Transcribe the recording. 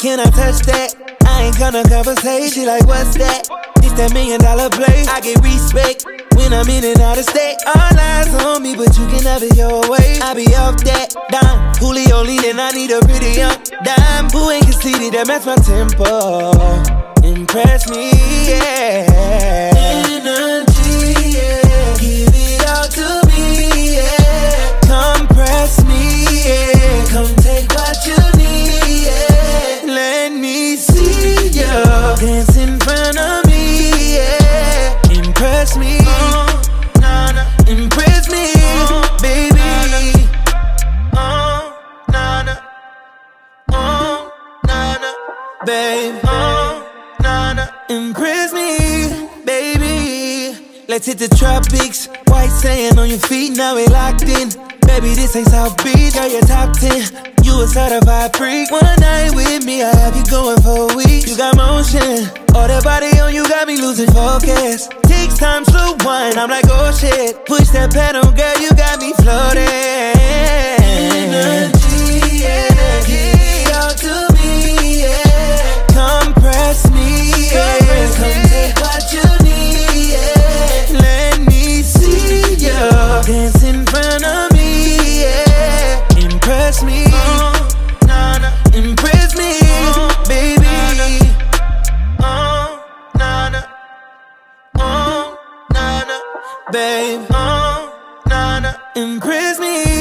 can I touch that? I ain't gonna conversate. She like, what's that? It's that $1 million play. I get respect when I'm in and out of state. All eyes on me, but you can have it your way. I be off that dime. Julio leaning, I need a pretty young dime. Who ain't conceited, that match my tempo. Impress me, yeah. Energy, yeah. Give it all to me, yeah. Compress me, yeah. Come take what you need, yeah. Let me see you dance in front of me, yeah. Impress me, nah, nah. Impress me, baby. Nah, nah. Nah, nah. Babe, nah, nah. Impress me, baby. Let's hit the tropics. White sand on your feet, now we locked in. Baby, this ain't South Beach, girl, you're top 10. You a certified freak. One night with me, I have you going for a week. You got motion, all that body on you got me losing focus. Takes time, slow wine, I'm like, oh shit. Push that pedal, girl, you got me floating. Energy, yeah, give it all to me, yeah. Compress me, yeah. Come take what you need, yeah. Let me see you dance in front of me, yeah. Impress me, nah, nah. Impress me, baby. Nah, nah. Nah, nah. Babe, nah, nah. Impress me.